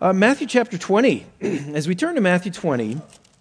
Matthew chapter 20. As we turn to Matthew 20,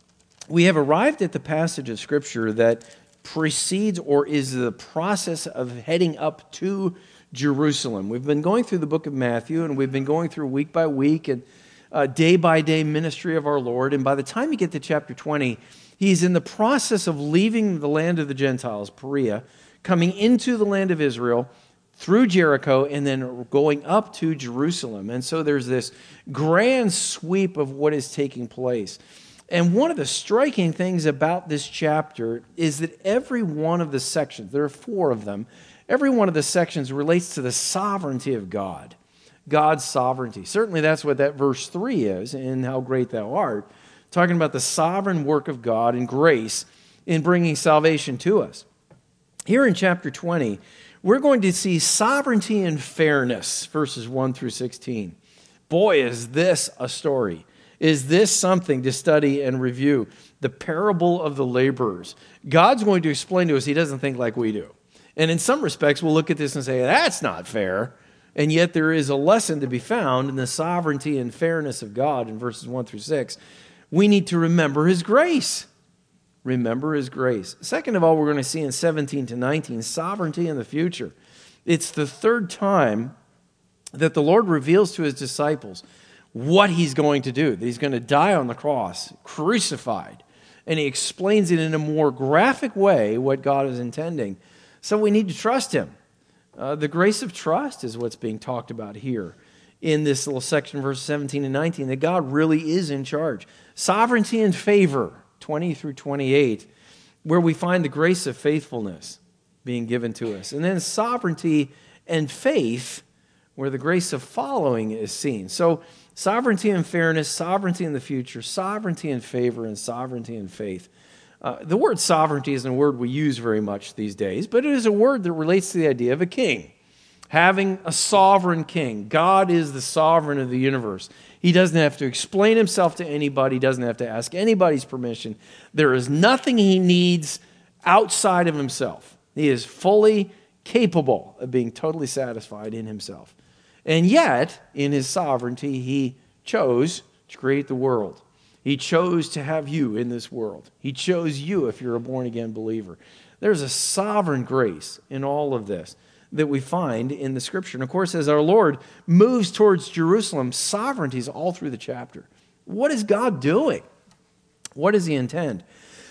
we have arrived at the passage of Scripture that precedes or is the process of heading up to Jerusalem. We've been going through the book of Matthew, and we've been going through week by week and day by day ministry of our Lord. And by the time you get to chapter 20, he's in the process of leaving the land of the Gentiles, Perea, coming into the land of Israel, through Jericho, and then going up to Jerusalem. And so there's this grand sweep of what is taking place. And one of the striking things about this chapter is that every one of the sections, there are 4 of them, every one of the sections relates to the sovereignty of God, God's sovereignty. Certainly that's what that verse 3 is, in how great thou art, talking about the sovereign work of God and grace in bringing salvation to us. Here in chapter 20, we're going to see sovereignty and fairness, verses 1 through 16. Boy, is this a story. Is this something to study and review? The parable of the laborers. God's going to explain to us he doesn't think like we do. And in some respects, we'll look at this and say, that's not fair. And yet there is a lesson to be found in the sovereignty and fairness of God in verses 1 through 6. We need to remember his grace. Remember his grace. Second of all, we're going to see in 17 to 19, sovereignty in the future. It's the third time that the Lord reveals to his disciples what he's going to do, that he's going to die on the cross, crucified. And he explains it in a more graphic way what God is intending. So we need to trust him. The grace of trust is what's being talked about here in this little section, verses 17 and 19, that God really is in charge. Sovereignty and favor. 20 through 28, where we find the grace of faithfulness being given to us. And then sovereignty and faith, where the grace of following is seen. So sovereignty and fairness, sovereignty in the future, sovereignty and favor, and sovereignty and faith. The word sovereignty isn't a word we use very much these days, but it is a word that relates to the idea of a king. Having a sovereign king. God is the sovereign of the universe. He doesn't have to explain himself to anybody. He doesn't have to ask anybody's permission. There is nothing he needs outside of himself. He is fully capable of being totally satisfied in himself. And yet, in his sovereignty, he chose to create the world. He chose to have you in this world. He chose you if you're a born-again believer. There's a sovereign grace in all of this that we find in the Scripture. And of course, as our Lord moves towards Jerusalem, sovereignty is all through the chapter. What is God doing? What does he intend?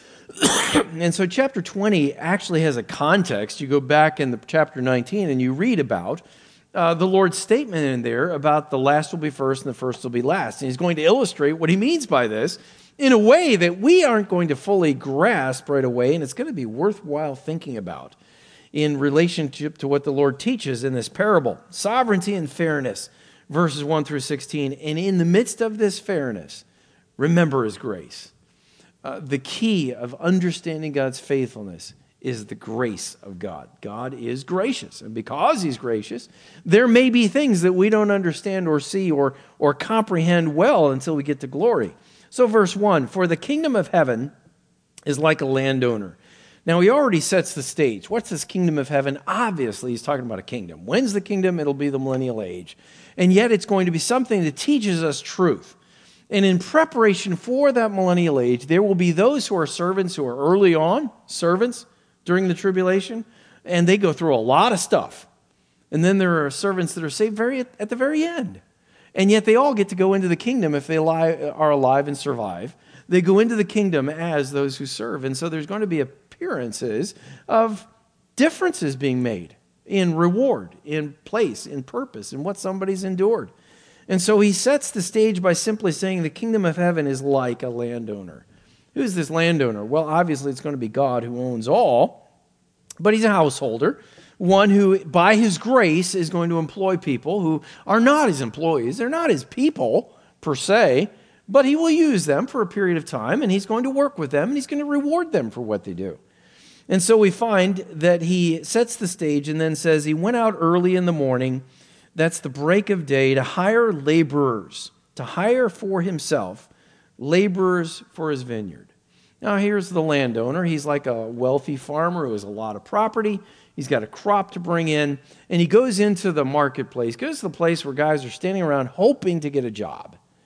And so chapter 20 actually has a context. You go back in the chapter 19 and you read about the Lord's statement in there about the last will be first and the first will be last. And he's going to illustrate what he means by this in a way that we aren't going to fully grasp right away, and it's going to be worthwhile thinking about in relationship to what the Lord teaches in this parable. Sovereignty and fairness, verses 1 through 16. And in the midst of this fairness, remember his grace. The key of understanding God's faithfulness is the grace of God. God is gracious. And because he's gracious, there may be things that we don't understand or see or comprehend well until we get to glory. So verse 1, for the kingdom of heaven is like a landowner. Now, he already sets the stage. What's this kingdom of heaven? Obviously, he's talking about a kingdom. When's the kingdom? It'll be the millennial age. And yet, it's going to be something that teaches us truth. And in preparation for that millennial age, there will be those who are servants who are early on, servants during the tribulation, and they go through a lot of stuff. And then there are servants that are saved at the very end. And yet, they all get to go into the kingdom if they are alive and survive. They go into the kingdom as those who serve. And so there's going to be appearances of differences being made in reward, in place, in purpose, in what somebody's endured. And so he sets the stage by simply saying the kingdom of heaven is like a landowner. Who's this landowner? Well, obviously it's going to be God who owns all, but he's a householder, one who by his grace is going to employ people who are not his employees. They're not his people per se, but he will use them for a period of time, and he's going to work with them, and he's going to reward them for what they do. And so we find that he sets the stage and then says he went out early in the morning, that's the break of day, to hire laborers, to hire for himself laborers for his vineyard. Now here's the landowner. He's like a wealthy farmer who has a lot of property. He's got a crop to bring in, and he goes into the marketplace, goes to the place where guys are standing around hoping to get a job.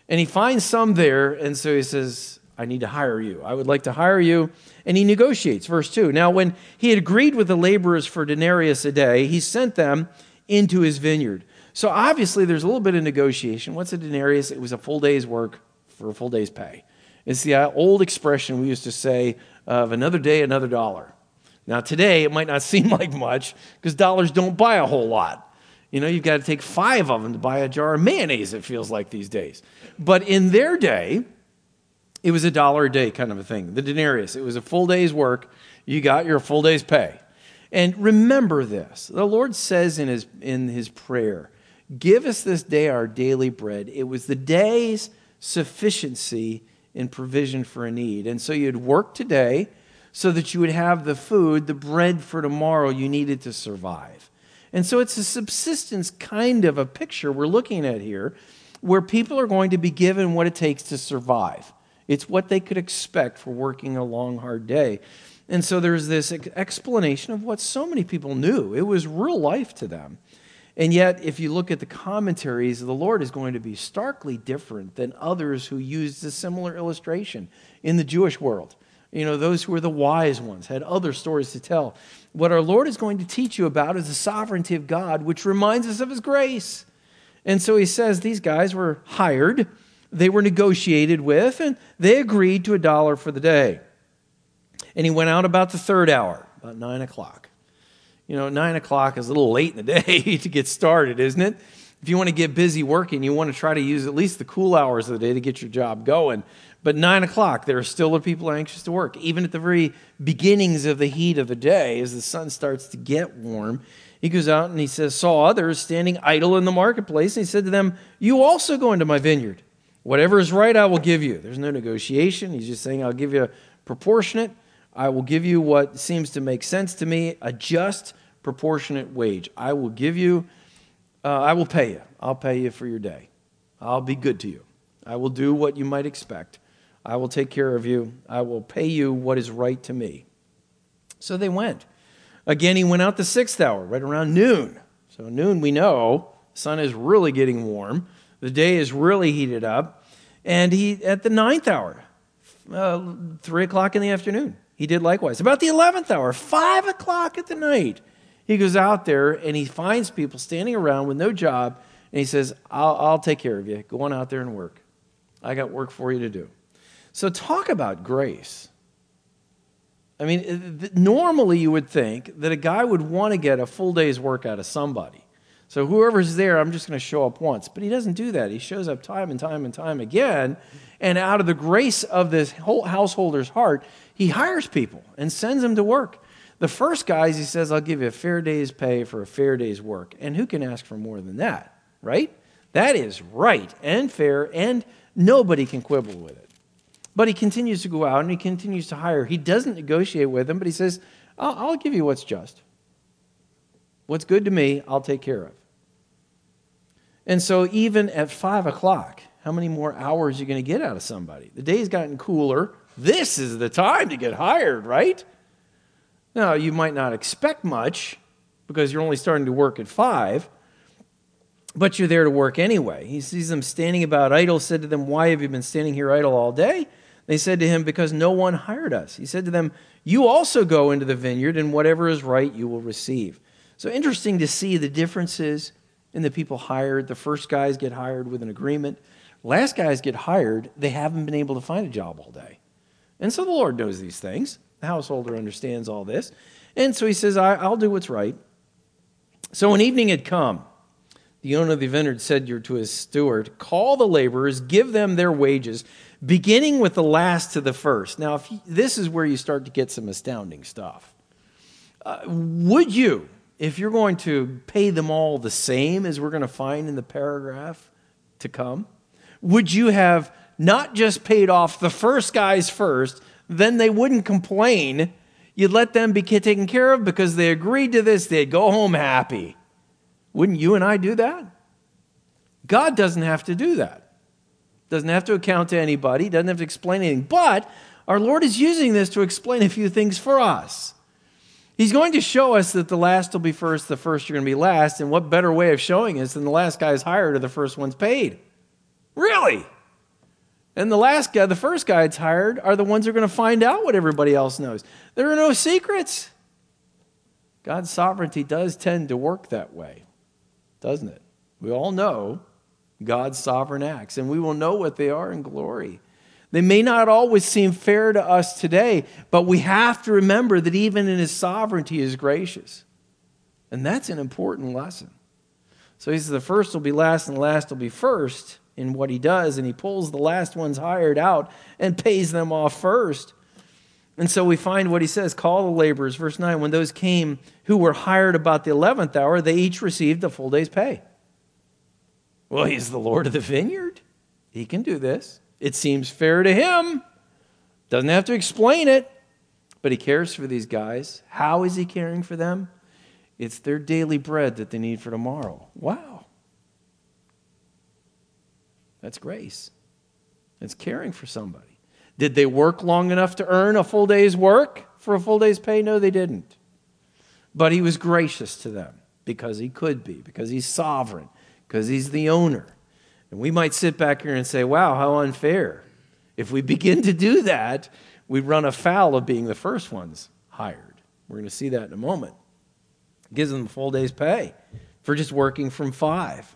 And he finds some there, and so he says, I need to hire you. I would like to hire you. And he negotiates, verse 2. Now, when he had agreed with the laborers for denarius a day, he sent them into his vineyard. So obviously, there's a little bit of negotiation. What's a denarius? It was a full day's work for a full day's pay. It's the old expression we used to say of another day, another dollar. Now, today, it might not seem like much because dollars don't buy a whole lot. You know, you've got to take 5 of them to buy a jar of mayonnaise, it feels like these days. But in their day, it was $1 a day kind of a thing. The denarius, it was a full day's work. You got your full day's pay. And remember this. The Lord says in his prayer, give us this day our daily bread. It was the day's sufficiency and provision for a need. And so you'd work today so that you would have the food, the bread for tomorrow you needed to survive. And so it's a subsistence kind of a picture we're looking at here, where people are going to be given what it takes to survive. It's what they could expect for working a long, hard day. And so there's this explanation of what so many people knew. It was real life to them. And yet, if you look at the commentaries, the Lord is going to be starkly different than others who used a similar illustration in the Jewish world. You know, those who were the wise ones had other stories to tell. What our Lord is going to teach you about is the sovereignty of God, which reminds us of his grace. And so he says these guys were hired, they were negotiated with, and they agreed to $1 for the day. And he went out about the third hour, about 9 o'clock. You know, 9 o'clock is a little late in the day to get started, isn't it? If you want to get busy working, you want to try to use at least the cool hours of the day to get your job going. But 9 o'clock, there are still the people anxious to work. Even at the very beginnings of the heat of the day, as the sun starts to get warm, he goes out and he saw others standing idle in the marketplace. And he said to them, you also go into my vineyard. Whatever is right, I will give you. There's no negotiation. He's just saying, I'll give you a proportionate. I will give you what seems to make sense to me, a just, proportionate wage. I will give you, I will pay you. I'll pay you for your day. I'll be good to you. I will do what you might expect. I will take care of you. I will pay you what is right to me. So they went. Again, he went out the 6th hour, right around noon. So noon, we know, the sun is really getting warm. The day is really heated up. And he, at the 9th hour, 3 o'clock in the afternoon, he did likewise. About the 11th hour, 5 o'clock at the night, he goes out there and he finds people standing around with no job. And he says, I'll take care of you. Go on out there and work. I got work for you to do. So talk about grace. I mean, normally you would think that a guy would want to get a full day's work out of somebody. So whoever's there, I'm just going to show up once. But he doesn't do that. He shows up time and time and time again. And out of the grace of this whole householder's heart, he hires people and sends them to work. The first guys, he says, I'll give you a fair day's pay for a fair day's work. And who can ask for more than that, right? That is right and fair, and nobody can quibble with it. But he continues to go out and he continues to hire. He doesn't negotiate with them, but he says, I'll give you what's just. What's good to me, I'll take care of. And so even at 5 o'clock, how many more hours are you going to get out of somebody? The day's gotten cooler. This is the time to get hired, right? Now, you might not expect much because you're only starting to work at 5, but you're there to work anyway. He sees them standing about idle, said to them, why have you been standing here idle all day? They said to him, because no one hired us. He said to them, you also go into the vineyard, and whatever is right you will receive. So interesting to see the differences in the people hired. The first guys get hired with an agreement. Last guys get hired, they haven't been able to find a job all day. And so the Lord knows these things. The householder understands all this. And so he says, I'll do what's right. So when evening had come, the owner of the vineyard said to his steward, call the laborers, give them their wages, beginning with the last to the first. Now, this is where you start to get some astounding stuff. Would you, if you're going to pay them all the same as we're going to find in the paragraph to come, would you have not just paid off the first guys first, then they wouldn't complain. You'd let them be taken care of because they agreed to this. They'd go home happy. Wouldn't you and I do that? God doesn't have to do that. Doesn't have to account to anybody. Doesn't have to explain anything. But our Lord is using this to explain a few things for us. He's going to show us that the last will be first, the first are going to be last. And what better way of showing us than the last guy's hired or the first one's paid? Really? And the first guy that's hired, are the ones who are going to find out what everybody else knows. There are no secrets. God's sovereignty does tend to work that way, doesn't it? We all know God's sovereign acts, and we will know what they are in glory. They may not always seem fair to us today, but we have to remember that even in his sovereignty, he is gracious. And that's an important lesson. So he says the first will be last and the last will be first in what he does, and he pulls the last ones hired out and pays them off first. And so we find what he says, call the laborers, verse 9, when those came who were hired about the 11th hour, they each received a full day's pay. Well, he's the Lord of the vineyard. He can do this. It seems fair to him. Doesn't have to explain it, but he cares for these guys. How is he caring for them? It's their daily bread that they need for tomorrow. Wow. That's grace. It's caring for somebody. Did they work long enough to earn a full day's work for a full day's pay? No, they didn't. But he was gracious to them because he could be, because he's sovereign, because he's the owner. And we might sit back here and say, wow, how unfair. If we begin to do that, we run afoul of being the first ones hired. We're going to see that in a moment. It gives them a full day's pay for just working from 5.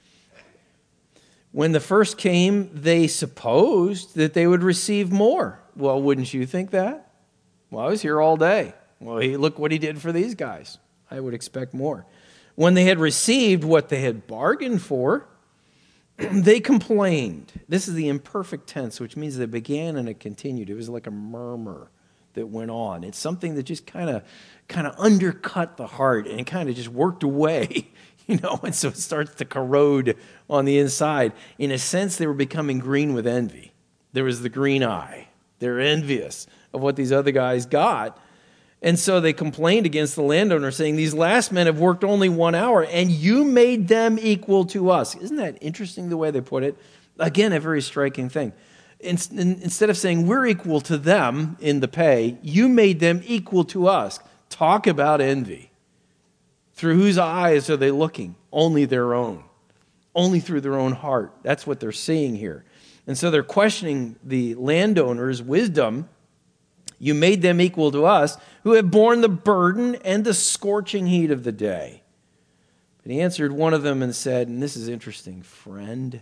When the first came, they supposed that they would receive more. Well, wouldn't you think that? Well, I was here all day. Well, look what he did for these guys. I would expect more. When they had received what they had bargained for, they complained. This is the imperfect tense, which means they began and it continued. It was like a murmur that went on. It's something that just kind of undercut the heart and kind of just worked away. And so it starts to corrode on the inside. In a sense, they were becoming green with envy. There was the green eye. They're envious of what these other guys got. And so they complained against the landowner, saying, these last men have worked only 1 hour, and you made them equal to us. Isn't that interesting the way they put it? Again, a very striking thing. Instead of saying we're equal to them in the pay, you made them equal to us. Talk about envy. Through whose eyes are they looking? Only their own. Only through their own heart. That's what they're seeing here. And so they're questioning the landowner's wisdom. You made them equal to us, who have borne the burden and the scorching heat of the day. But he answered one of them and said, and this is interesting, friend.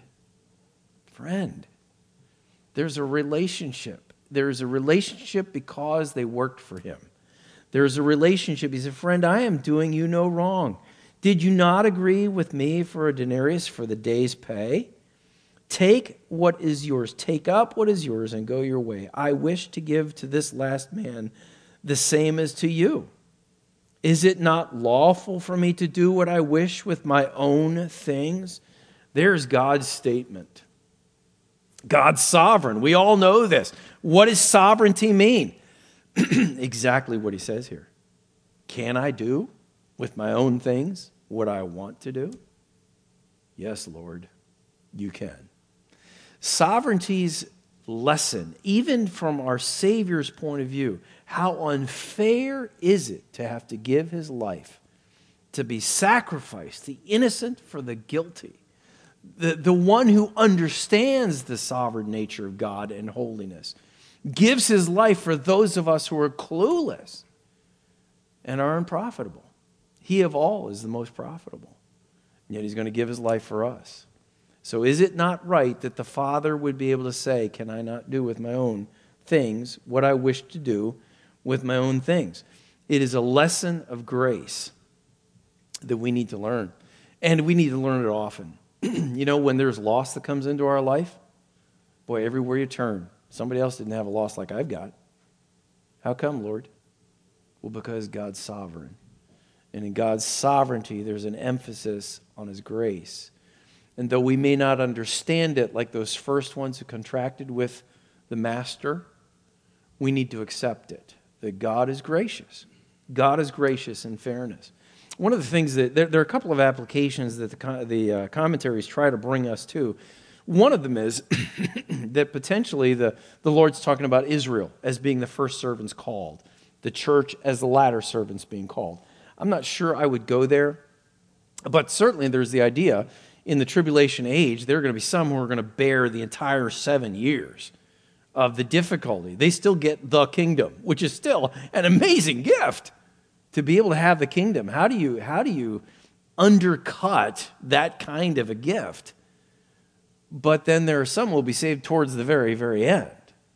There's a relationship. There's a relationship because they worked for him. There's a relationship. He said, friend, I am doing you no wrong. Did you not agree with me for a denarius for the day's pay? Take what is yours. Take up what is yours and go your way. I wish to give to this last man the same as to you. Is it not lawful for me to do what I wish with my own things? There's God's statement. God's sovereign. We all know this. What does sovereignty mean? Exactly what he says here. Can I do with my own things what I want to do? Yes, Lord, you can. Sovereignty's lesson, even from our Savior's point of view, how unfair is it to have to give his life, to be sacrificed, the innocent for the guilty, the one who understands the sovereign nature of God and holiness, gives his life for those of us who are clueless and are unprofitable. He of all is the most profitable, and yet he's going to give his life for us. So is it not right that the Father would be able to say, can I not do with my own things what I wish to do with my own things? It is a lesson of grace that we need to learn, and we need to learn it often. When there's loss that comes into our life, boy, everywhere you turn, somebody else didn't have a loss like I've got. How come, Lord? Well, because God's sovereign. And in God's sovereignty, there's an emphasis on his grace. And though we may not understand it like those first ones who contracted with the master, we need to accept it, that God is gracious. God is gracious in fairness. One of the things that, there are a couple of applications that the commentaries try to bring us to. One of them is that potentially the Lord's talking about Israel as being the first servants called, the church as the latter servants being called. I'm not sure I would go there, but certainly there's the idea in the tribulation age, there are going to be some who are going to bear the entire 7 years of the difficulty. They still get the kingdom, which is still an amazing gift to be able to have the kingdom. How do you undercut that kind of a gift? But then there are some who will be saved towards the very, very end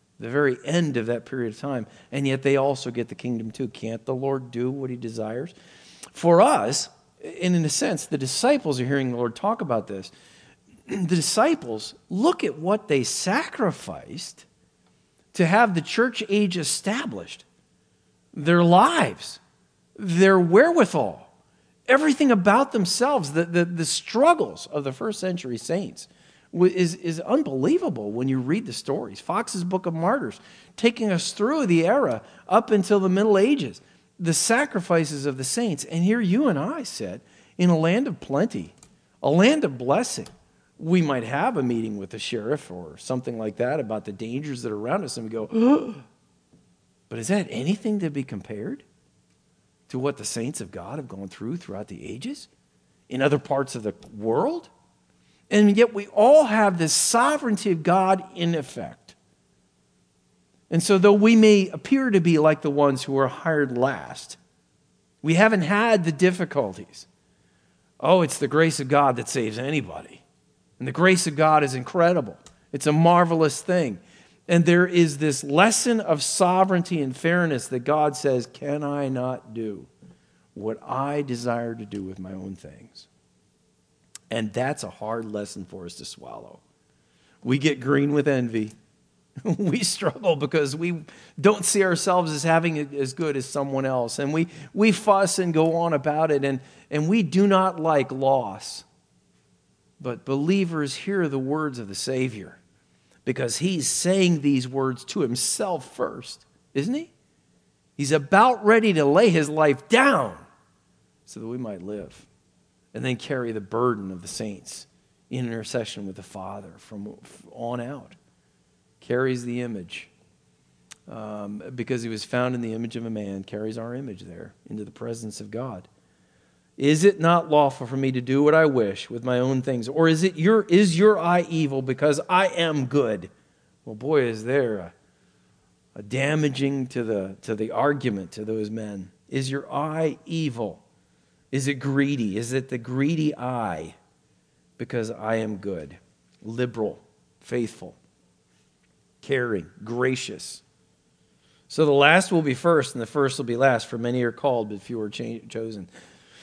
of that period of time, and yet they also get the kingdom too. Can't the Lord do what he desires? For us, and in a sense, the disciples are hearing the Lord talk about this. The disciples, look at what they sacrificed to have the church age established. Their lives, their wherewithal, everything about themselves, the struggles of the first century saints is unbelievable when you read the stories. Fox's Book of Martyrs, taking us through the era up until the Middle Ages, the sacrifices of the saints. And here you and I sit in a land of plenty, a land of blessing. We might have a meeting with the sheriff or something like that about the dangers that are around us, and we go, oh, but is that anything to be compared to what the saints of God have gone through throughout the ages in other parts of the world? And yet we all have this sovereignty of God in effect. And so though we may appear to be like the ones who are hired last, we haven't had the difficulties. Oh, it's the grace of God that saves anybody. And the grace of God is incredible. It's a marvelous thing. And there is this lesson of sovereignty and fairness that God says, can I not do what I desire to do with my own things? And that's a hard lesson for us to swallow. We get green with envy. We struggle because we don't see ourselves as having it as good as someone else. And we fuss and go on about it. And we do not like loss. But believers hear the words of the Savior because he's saying these words to himself first, isn't he? He's about ready to lay his life down so that we might live and then carry the burden of the saints in intercession with the Father from on out. Carries the image because he was found in the image of a man, carries our image there into the presence of God. Is it not lawful for me to do what I wish with my own things? Or is your eye evil because I am good? Well, boy, is there a damaging to the argument to those men. Is your eye evil? Is it greedy? Is it the greedy eye? Because I am good, liberal, faithful, caring, gracious. So the last will be first and the first will be last. For many are called, but few are chosen.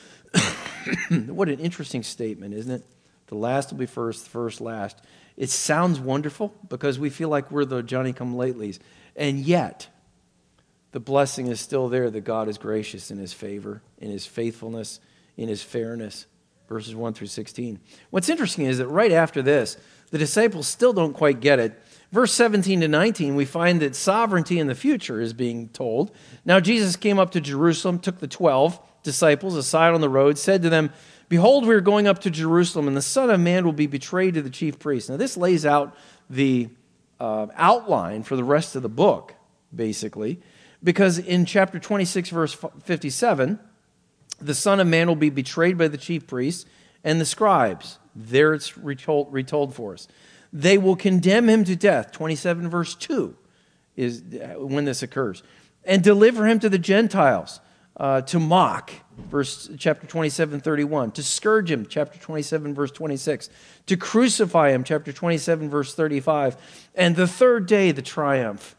What an interesting statement, isn't it? The last will be first, the first last. It sounds wonderful because we feel like we're the Johnny-come-latelys. And yet, the blessing is still there that God is gracious in his favor, in his faithfulness, in his fairness. Verses 1 through 16. What's interesting is that right after this, the disciples still don't quite get it. Verse 17 to 19, we find that sovereignty in the future is being told. Now Jesus came up to Jerusalem, took the 12 disciples aside on the road, said to them, behold, we are going up to Jerusalem, and the Son of Man will be betrayed to the chief priests. Now this lays out the outline for the rest of the book, basically, because in chapter 26, verse 57, the Son of Man will be betrayed by the chief priests and the scribes. There it's retold for us. They will condemn him to death. 27 verse 2 is when this occurs. And deliver him to the Gentiles to mock. Chapter 27, 31. To scourge him. Chapter 27, verse 26. To crucify him. Chapter 27, verse 35. And the third day, the triumph.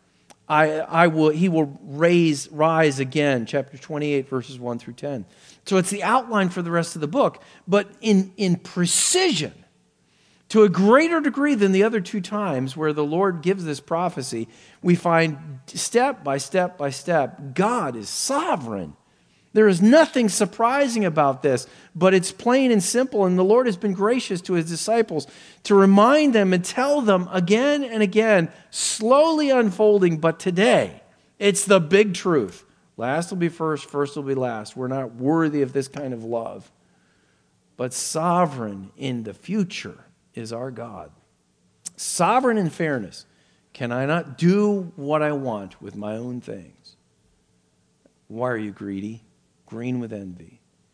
He will rise again. Chapter 28, verses 1 through 10. So it's the outline for the rest of the book, but in precision, to a greater degree than the other two times where the Lord gives this prophecy, we find step by step by step, God is sovereign. There is nothing surprising about this, but it's plain and simple, and the Lord has been gracious to his disciples to remind them and tell them again and again, slowly unfolding, but today, it's the big truth. Last will be first, first will be last. We're not worthy of this kind of love. But sovereign in the future is our God. Sovereign in fairness. Can I not do what I want with my own things? Why are you greedy? Green with envy.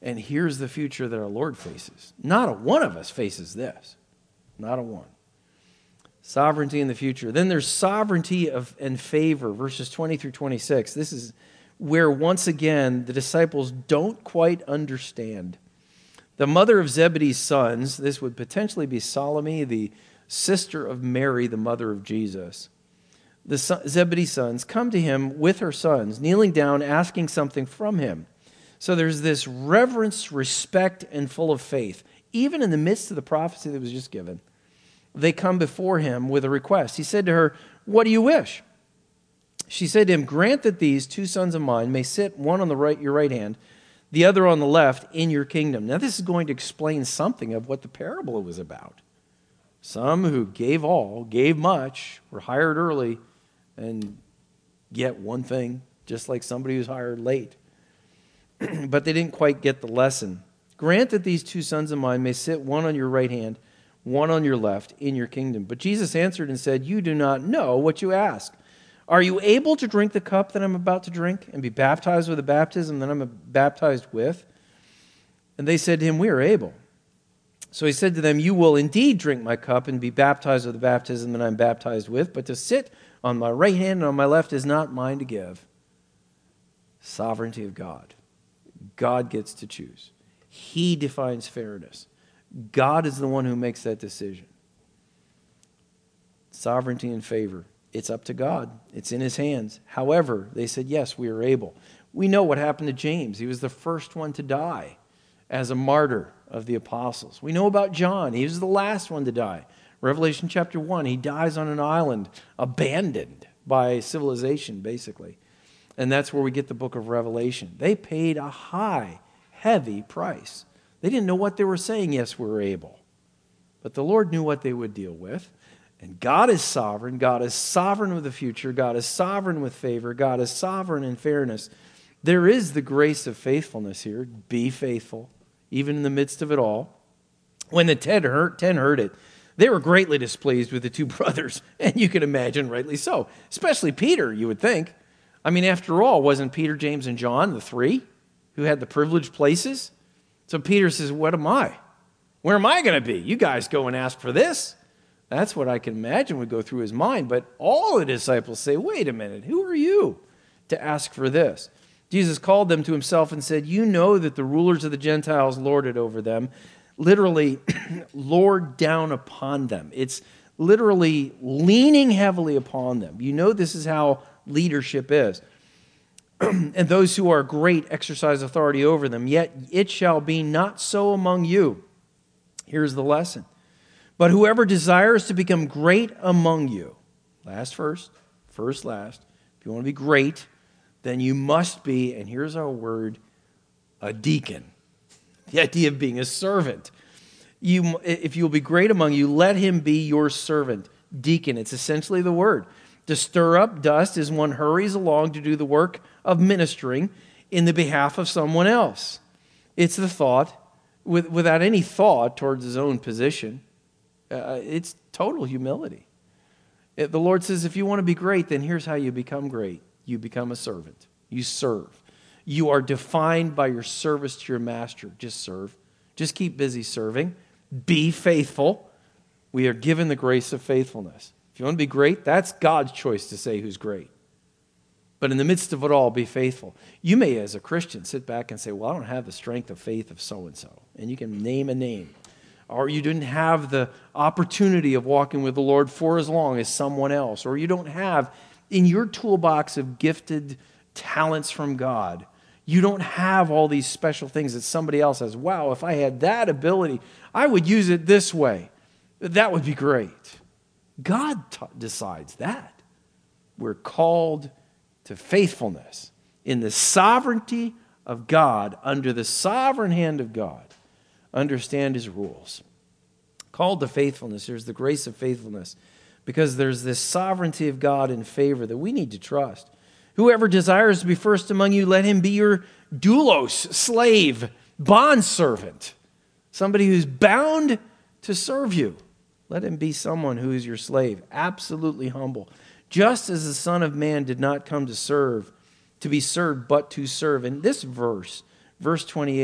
And here's the future that our Lord faces. Not a one of us faces this. Not a one. Sovereignty in the future. Then there's sovereignty and favor, verses 20 through 26. This is where, once again, the disciples don't quite understand. The mother of Zebedee's sons, this would potentially be Salome, the sister of Mary, the mother of Jesus. The Zebedee's sons come to him with her sons, kneeling down, asking something from him. So there's this reverence, respect, and full of faith. Even in the midst of the prophecy that was just given, they come before him with a request. He said to her, "What do you wish?" She said to him, "Grant that these two sons of mine may sit, one on the right, your right hand, the other on the left, in your kingdom." Now this is going to explain something of what the parable was about. Some who gave all, gave much, were hired early, and get one thing, just like somebody who's hired late. But they didn't quite get the lesson. "Grant that these two sons of mine may sit, one on your right hand, one on your left, in your kingdom." But Jesus answered and said, "You do not know what you ask. Are you able to drink the cup that I'm about to drink and be baptized with the baptism that I'm baptized with?" And they said to him, "We are able." So he said to them, "You will indeed drink my cup and be baptized with the baptism that I'm baptized with, but to sit on my right hand and on my left is not mine to give." Sovereignty of God. God gets to choose. He defines fairness. God is the one who makes that decision. Sovereignty and favor. It's up to God. It's in his hands. However, they said, "Yes, we are able." We know what happened to James. He was the first one to die as a martyr of the apostles. We know about John. He was the last one to die. Revelation chapter 1, he dies on an island, abandoned by civilization, basically. And that's where we get the book of Revelation. They paid a high, heavy price. They didn't know what they were saying, "Yes, we're able." But the Lord knew what they would deal with. And God is sovereign. God is sovereign with the future. God is sovereign with favor. God is sovereign in fairness. There is the grace of faithfulness here. Be faithful, even in the midst of it all. When the 10 heard it, they were greatly displeased with the two brothers. And you can imagine, rightly so. Especially Peter, you would think. I mean, after all, wasn't Peter, James, and John the three who had the privileged places? So Peter says, "What am I? Where am I going to be? You guys go and ask for this." That's what I can imagine would go through his mind. But all the disciples say, "Wait a minute, who are you to ask for this?" Jesus called them to himself and said, "You know that the rulers of the Gentiles lord it over them." Literally, lord down upon them. It's literally leaning heavily upon them. You know this is how leadership is. "And those who are great exercise authority over them. Yet it shall be not so among you." Here's the lesson. "But whoever desires to become great among you," last first, first last. If you want to be great, then you must be, and here's our word, a deacon. The idea of being a servant. If you'll be great among you, let him be your servant. Deacon, it's essentially the word. To stir up dust as one hurries along to do the work of ministering in the behalf of someone else. It's the thought, without any thought towards his own position. It's total humility. The Lord says, if you want to be great, then here's how you become great. You become a servant. You serve. You are defined by your service to your master. Just serve. Just keep busy serving. Be faithful. We are given the grace of faithfulness. If you want to be great, that's God's choice to say who's great. But in the midst of it all, be faithful. You may, as a Christian, sit back and say, well, I don't have the strength of faith of so-and-so. And you can name a name. Or you didn't have the opportunity of walking with the Lord for as long as someone else. Or you don't have, in your toolbox of gifted talents from God, you don't have all these special things that somebody else has. Wow, if I had that ability, I would use it this way. That would be great. God decides that. We're called to faithfulness in the sovereignty of God, under the sovereign hand of God. Understand his rules. Called to faithfulness. There's the grace of faithfulness because there's this sovereignty of God in favor that we need to trust. Whoever desires to be first among you, let him be your doulos, slave, bondservant, somebody who's bound to serve you. Let him be someone who is your slave, absolutely humble. Just as the Son of Man did not come to serve, to be served, but to serve. And this verse, verse 28,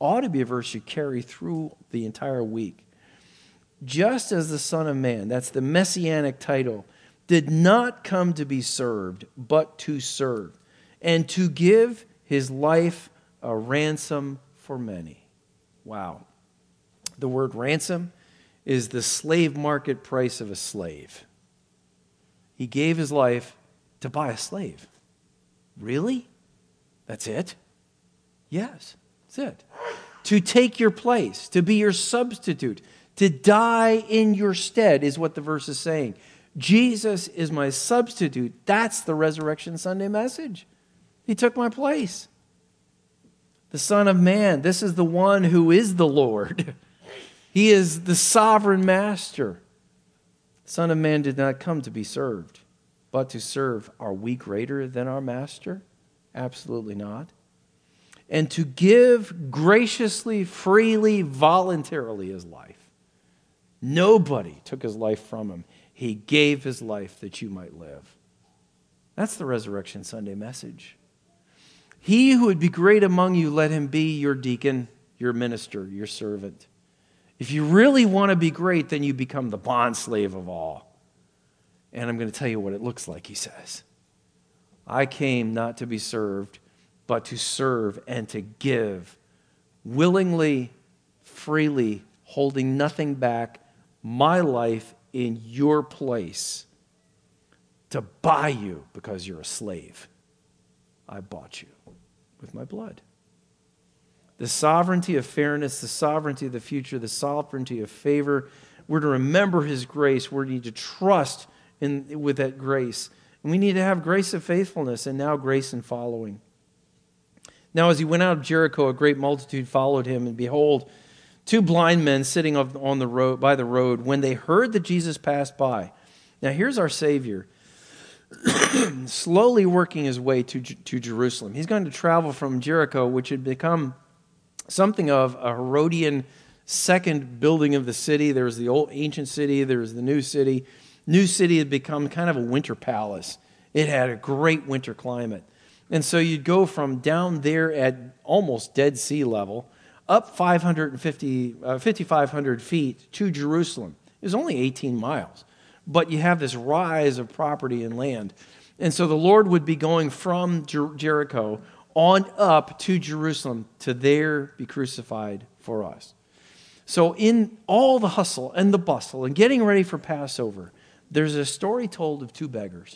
ought to be a verse you carry through the entire week. Just as the Son of Man, that's the messianic title, did not come to be served, but to serve, and to give his life a ransom for many. Wow. The word ransom is the slave market price of a slave. He gave his life to buy a slave. Really? That's it? Yes, that's it. To take your place, to be your substitute, to die in your stead is what the verse is saying. Jesus is my substitute. That's the Resurrection Sunday message. He took my place. The Son of Man, this is the one who is the Lord. He is the sovereign master. The Son of Man did not come to be served, but to serve. Are we greater than our master? Absolutely not. And to give graciously, freely, voluntarily his life. Nobody took his life from him. He gave his life that you might live. That's the Resurrection Sunday message. He who would be great among you, let him be your deacon, your minister, your servant. If you really want to be great, then you become the bondslave of all. And I'm going to tell you what it looks like, he says. I came not to be served, but to serve and to give, willingly, freely, holding nothing back, my life in your place, to buy you because you're a slave. I bought you with my blood. The sovereignty of fairness, the sovereignty of the future, the sovereignty of favor. We're to remember his grace. We need to trust with that grace. And we need to have grace of faithfulness and now grace in following. Now as he went out of Jericho, a great multitude followed him, and behold, two blind men sitting on the road by the road, when they heard that Jesus passed by. Now here's our Savior, slowly working his way to Jerusalem. He's going to travel from Jericho, which had become something of a Herodian second building of the city. There was the old ancient city, there was the new city. New city had become kind of a winter palace. It had a great winter climate. And so you'd go from down there at almost dead sea level up 5,500 feet to Jerusalem. It was only 18 miles. But you have this rise of property and land. And so the Lord would be going from Jericho on up to Jerusalem to there be crucified for us. So in all the hustle and the bustle and getting ready for Passover, there's a story told of two beggars.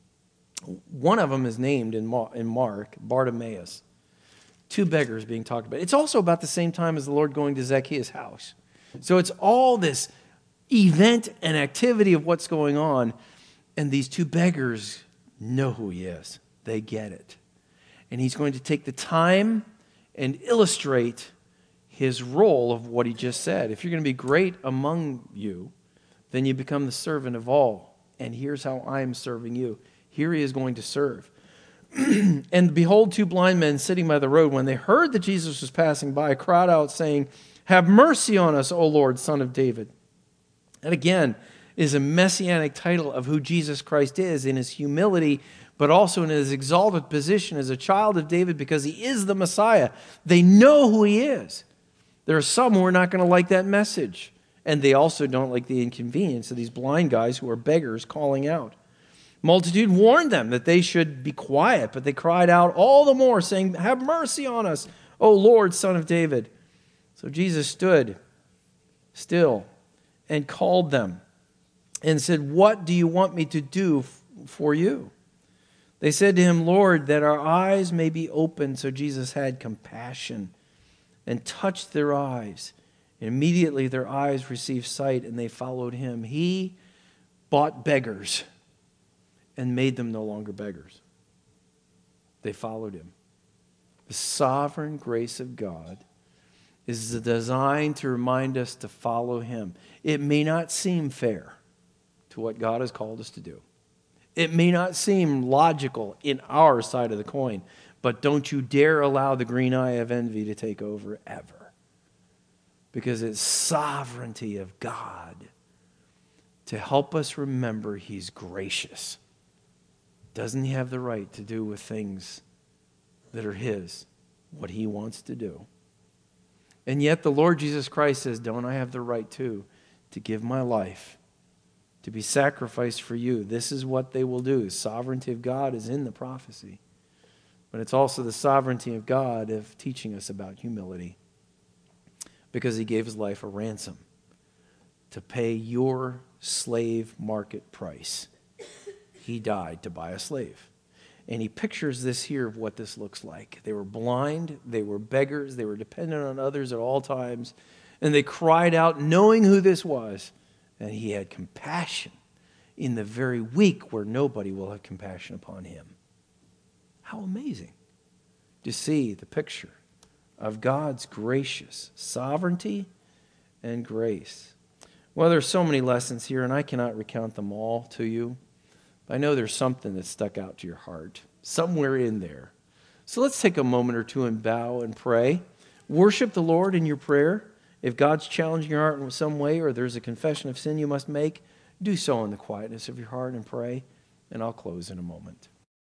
One of them is named in Mark, Bartimaeus. Two beggars being talked about. It's also about the same time as the Lord going to Zacchaeus' house. So it's all this event and activity of what's going on, and these two beggars know who he is. They get it. And he's going to take the time and illustrate his role of what he just said. If you're going to be great among you, then you become the servant of all. And here's how I'm serving you. Here he is going to serve. And behold, two blind men sitting by the road, when they heard that Jesus was passing by, cried out, saying, "Have mercy on us, O Lord, Son of David." And again, is a messianic title of who Jesus Christ is in his humility, but also in his exalted position as a child of David, because he is the Messiah. They know who he is. There are some who are not going to like that message. And they also don't like the inconvenience of these blind guys who are beggars calling out. Multitude warned them that they should be quiet, but they cried out all the more, saying, "Have mercy on us, O Lord, Son of David." So Jesus stood still and called them and said, "What do you want me to do for you?" They said to him, "Lord, that our eyes may be opened." So Jesus had compassion and touched their eyes. And immediately their eyes received sight, and they followed him. He bought beggars and made them no longer beggars. They followed him. The sovereign grace of God is designed to remind us to follow him. It may not seem fair to what God has called us to do. It may not seem logical in our side of the coin, but don't you dare allow the green eye of envy to take over ever. Because it's sovereignty of God to help us remember he's gracious. Doesn't he have the right to do with things that are his, what he wants to do? And yet the Lord Jesus Christ says, don't I have the right to give my life, to be sacrificed for you? This is what they will do. The sovereignty of God is in the prophecy. But it's also the sovereignty of God of teaching us about humility, because he gave his life a ransom to pay your slave market price. He died to buy a slave. And he pictures this here of what this looks like. They were blind, they were beggars, they were dependent on others at all times, and they cried out knowing who this was. And he had compassion in the very weak where nobody will have compassion upon him. How amazing to see the picture of God's gracious sovereignty and grace. Well, there's so many lessons here, and I cannot recount them all to you. But I know there's something that stuck out to your heart, somewhere in there. So let's take a moment or two and bow and pray. Worship the Lord in your prayer. If God's challenging your heart in some way, or there's a confession of sin you must make, do so in the quietness of your heart and pray. And I'll close in a moment.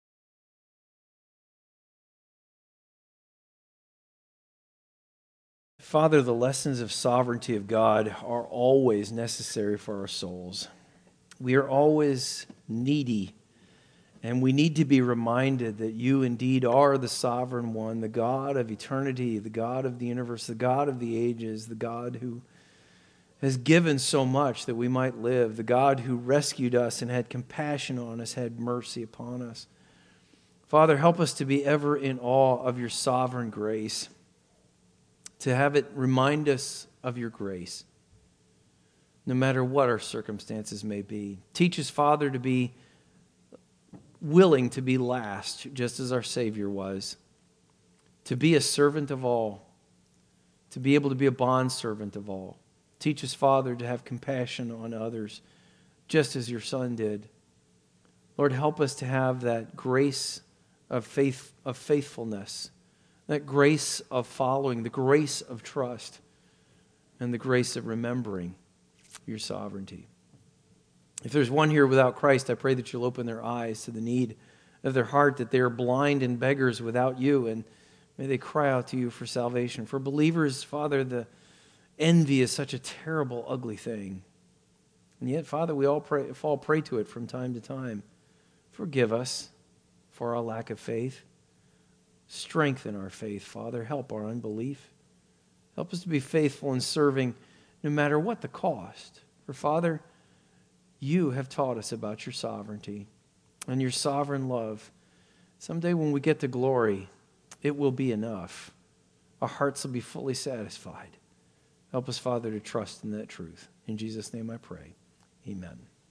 Father, the lessons of sovereignty of God are always necessary for our souls. We are always needy, and we need to be reminded that you indeed are the sovereign one, the God of eternity, the God of the universe, the God of the ages, the God who has given so much that we might live, the God who rescued us and had compassion on us, had mercy upon us. Father, help us to be ever in awe of your sovereign grace, to have it remind us of your grace, no matter what our circumstances may be. Teach us, Father, to be willing to be last, just as our Savior was, to be a servant of all, to be able to be a bondservant of all. Teach us, Father, to have compassion on others, just as your Son did. Lord, help us to have that grace of faith, of faithfulness, that grace of following, the grace of trust, and the grace of remembering your sovereignty. If there's one here without Christ, I pray that you'll open their eyes to the need of their heart, that they are blind and beggars without you, and may they cry out to you for salvation. For believers, Father, the envy is such a terrible, ugly thing. And yet, Father, we all fall prey to it from time to time. Forgive us for our lack of faith. Strengthen our faith, Father. Help our unbelief. Help us to be faithful in serving no matter what the cost. For, Father, you have taught us about your sovereignty and your sovereign love. Someday when we get to glory, it will be enough. Our hearts will be fully satisfied. Help us, Father, to trust in that truth. In Jesus' name I pray. Amen.